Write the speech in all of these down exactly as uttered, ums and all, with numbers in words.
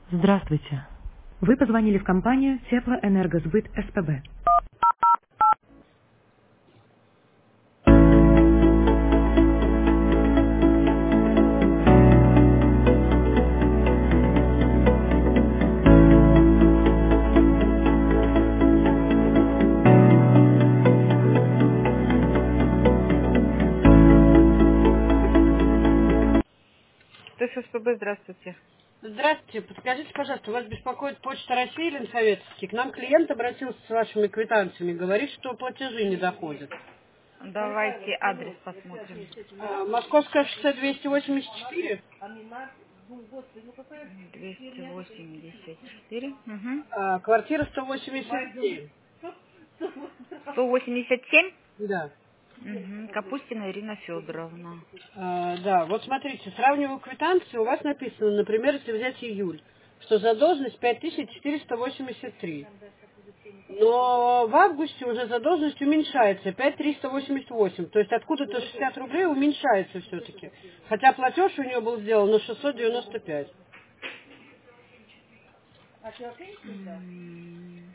Здравствуйте. Вы позвонили в компанию Теплоэнергосбыт СПБ. ТССПБ, здравствуйте. Здравствуйте. Подскажите, пожалуйста, вас беспокоит Почта России Ленсоветский. К нам клиент обратился с вашими квитанциями, говорит, что платежи не доходят. Давайте адрес посмотрим. А, Московское шоссе двести восемьдесят четыре, двести восемьдесят четыре. Угу. а, квартира сто восемьдесят семь. сто восемьдесят семь? Да. Угу. Капустина Ирина Федоровна. А, да, вот смотрите, сравниваю квитанции, у вас написано, например, если взять июль, что задолженность пять тысяч четыреста восемьдесят три. Но в августе уже задолженность уменьшается, пять тысяч триста восемьдесят восемь. То есть откуда-то шестьдесят рублей уменьшается все-таки. Хотя платеж у нее был сделан на шестьсот девяносто пять. М,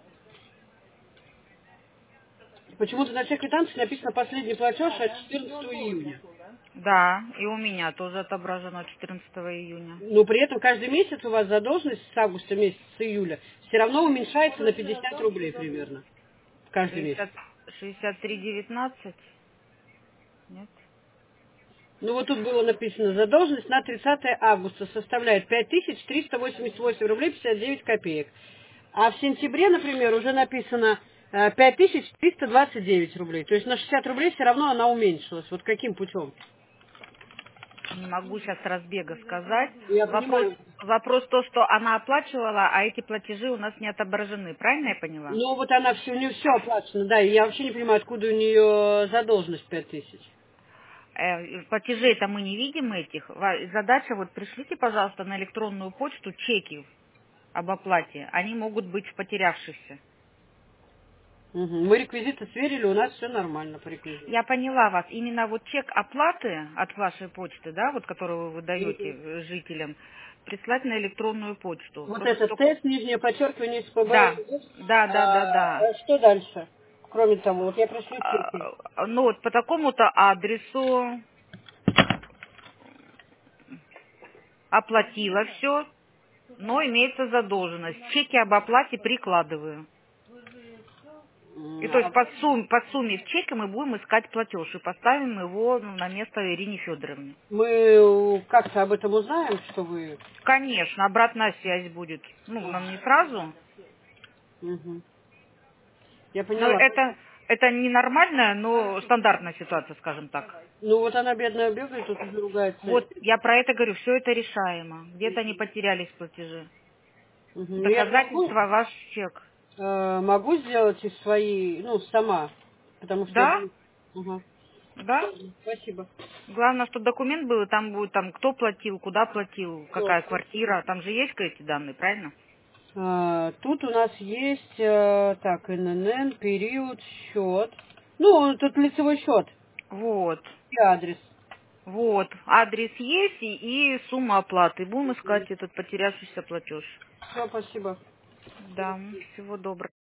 Почему-то на всех квитанциях написано последний платеж от четырнадцатого июня. Да, и у меня тоже отображено четырнадцатого июня. Но при этом каждый месяц у вас задолженность с августа месяца, с июля, все равно уменьшается на пятьдесят рублей примерно. Каждый месяц. шестьдесят, шестьдесят три девятнадцать? Нет? Ну вот тут было написано, задолженность на тридцатое августа составляет пять тысяч триста восемьдесят восемь рублей пятьдесят девять копеек. А в сентябре, например, уже написано э, пять тысяч триста двадцать девять рублей. То есть на шестьдесят рублей все равно она уменьшилась. Вот каким путем? Не могу сейчас с разбега сказать. Я Вопрос, понимаю. вопрос то, что она оплачивала, а эти платежи у нас не отображены. Правильно я поняла? Ну вот она все, у нее все оплачено, да, и я вообще не понимаю, откуда у нее задолженность пять тысяч. Э, Платежей-то мы не видим этих. Ва- Задача, вот пришлите, пожалуйста, на электронную почту чеки об оплате. Они могут быть в потерявшихся. Мгм. Мы реквизиты сверили, у нас все нормально по реквизиту. Я поняла вас. Именно вот чек оплаты от вашей почты, да, вот которую вы выдаете Мгм. э, жителям, прислать на электронную почту. Вот Просто этот только... тест, нижнее подчеркивание СПБ. Да, да, да, да, А, да. а что дальше? Кроме того, вот я пришлю чеки. А, Ну вот по такому-то адресу оплатила все, но имеется задолженность. Чеки об оплате прикладываю. И М, то есть а по сумме, по сумме в чеке мы будем искать платеж и поставим его ну, на место Ирине Федоровне. Мы как-то об этом узнаем, что вы... Конечно, обратная связь будет. Ну, нам не сразу. Мгм. Я Но поняла. это, это не нормальная, но стандартная ситуация, скажем так. Ну вот она бедная бегает, тут уже ругается. Вот я про это говорю, все это решаемо. Где-то они потерялись платежи. Мгм. Ну я могу, Доказательства ваш чек. э, могу сделать из своей, ну, сама, потому что я... Да? бу- Ага. Да? Спасибо. Главное, что документ был, и там будет там кто платил, куда платил, Всё. какая квартира. Там же есть эти данные, правильно? А, тут у нас есть, э, так, эн эн эн, период, счет. Ну, тут лицевой счет Вот. и адрес. Вот. Адрес есть и, и сумма оплаты. Будем искать этот потерявшийся платеж. Все, спасибо. Да, всего доброго.